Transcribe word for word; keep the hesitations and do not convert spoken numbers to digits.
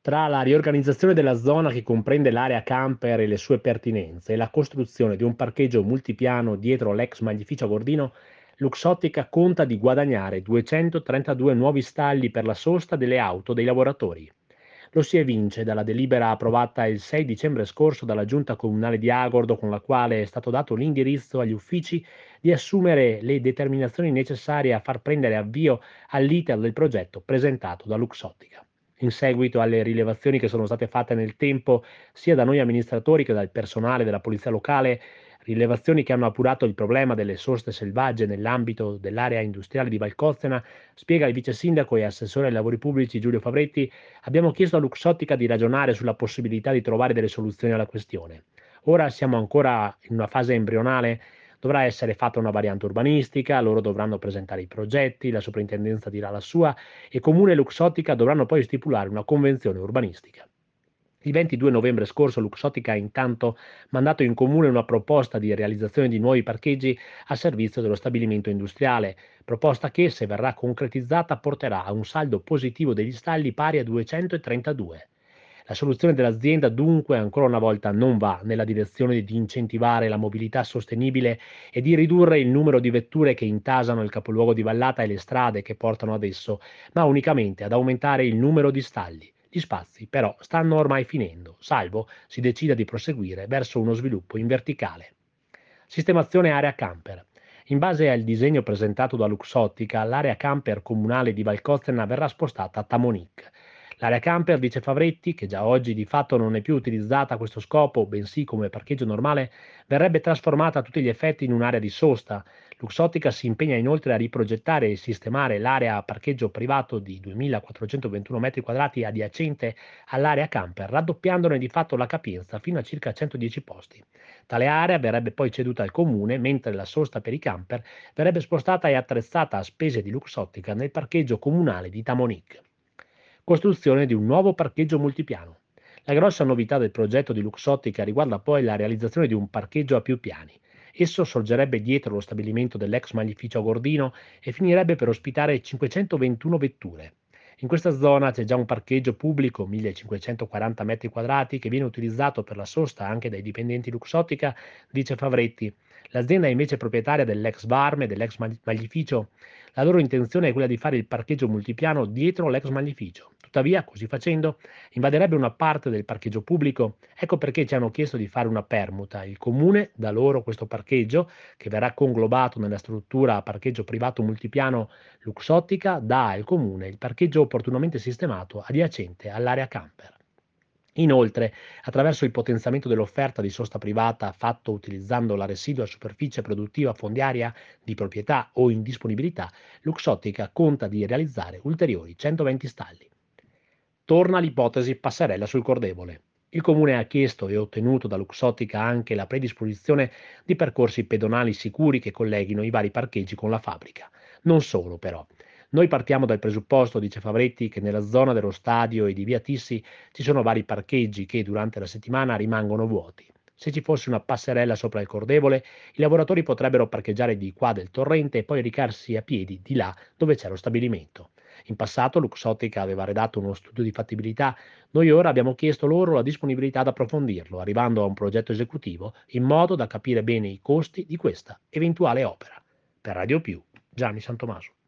Tra la riorganizzazione della zona che comprende l'area camper e le sue pertinenze e la costruzione di un parcheggio multipiano dietro l'ex Maglificio a Gordino, Luxottica conta di guadagnare duecentotrentadue nuovi stalli per la sosta delle auto dei lavoratori. Lo si evince dalla delibera approvata il sei dicembre scorso dalla Giunta Comunale di Agordo, con la quale è stato dato l'indirizzo agli uffici di assumere le determinazioni necessarie a far prendere avvio all'iter del progetto presentato da Luxottica. In seguito alle rilevazioni che sono state fatte nel tempo sia da noi amministratori che dal personale della polizia locale, rilevazioni che hanno appurato il problema delle soste selvagge nell'ambito dell'area industriale di Valcozzena, spiega il vice sindaco e assessore ai lavori pubblici Giulio Favretti, abbiamo chiesto a Luxottica di ragionare sulla possibilità di trovare delle soluzioni alla questione. Ora siamo ancora in una fase embrionale. Dovrà essere fatta una variante urbanistica, loro dovranno presentare i progetti, la soprintendenza dirà la sua e Comune e Luxottica dovranno poi stipulare una convenzione urbanistica. Il ventidue novembre scorso Luxottica ha intanto mandato in comune una proposta di realizzazione di nuovi parcheggi a servizio dello stabilimento industriale, proposta che, se verrà concretizzata, porterà a un saldo positivo degli stalli pari a duecentotrentadue. La soluzione dell'azienda dunque ancora una volta non va nella direzione di incentivare la mobilità sostenibile e di ridurre il numero di vetture che intasano il capoluogo di vallata e le strade che portano ad esso, ma unicamente ad aumentare il numero di stalli. Gli spazi però stanno ormai finendo, salvo si decida di proseguire verso uno sviluppo in verticale. Sistemazione area camper. In base al disegno presentato da Luxottica, l'area camper comunale di Valcozzena verrà spostata a Tamonic. L'area camper, dice Favretti, che già oggi di fatto non è più utilizzata a questo scopo, bensì come parcheggio normale, verrebbe trasformata a tutti gli effetti in un'area di sosta. Luxottica si impegna inoltre a riprogettare e sistemare l'area parcheggio privato di duemilaquattrocentoventuno metri quadrati adiacente all'area camper, raddoppiandone di fatto la capienza fino a circa centodieci posti. Tale area verrebbe poi ceduta al comune, mentre la sosta per i camper verrebbe spostata e attrezzata a spese di Luxottica nel parcheggio comunale di Tamonic. Costruzione di un nuovo parcheggio multipiano. La grossa novità del progetto di Luxottica riguarda poi la realizzazione di un parcheggio a più piani. Esso sorgerebbe dietro lo stabilimento dell'ex Maglificio a Gordino e finirebbe per ospitare cinquecentoventuno vetture. In questa zona c'è già un parcheggio pubblico, millecinquecentoquaranta metri quadrati, che viene utilizzato per la sosta anche dai dipendenti Luxottica, dice Favretti. L'azienda è invece proprietaria dell'ex Varme e dell'ex Mag- Maglificio. La loro intenzione è quella di fare il parcheggio multipiano dietro l'ex Maglificio. Tuttavia, così facendo, invaderebbe una parte del parcheggio pubblico. Ecco perché ci hanno chiesto di fare una permuta. Il comune dà loro questo parcheggio, che verrà conglobato nella struttura a parcheggio privato multipiano Luxottica, dà al comune il parcheggio opportunamente sistemato adiacente all'area camper. Inoltre, attraverso il potenziamento dell'offerta di sosta privata fatto utilizzando la residua superficie produttiva fondiaria di proprietà o in disponibilità, Luxottica conta di realizzare ulteriori centoventi stalli. Torna l'ipotesi passerella sul Cordevole. Il comune ha chiesto e ottenuto da Luxottica anche la predisposizione di percorsi pedonali sicuri che colleghino i vari parcheggi con la fabbrica. Non solo, però. Noi partiamo dal presupposto, dice Favretti, che nella zona dello stadio e di via Tissi ci sono vari parcheggi che durante la settimana rimangono vuoti. Se ci fosse una passerella sopra il Cordevole, i lavoratori potrebbero parcheggiare di qua del torrente e poi recarsi a piedi di là dove c'è lo stabilimento. In passato Luxottica aveva redatto uno studio di fattibilità, noi ora abbiamo chiesto loro la disponibilità ad approfondirlo, arrivando a un progetto esecutivo in modo da capire bene i costi di questa eventuale opera. Per Radio Più, Gianni Santomaso.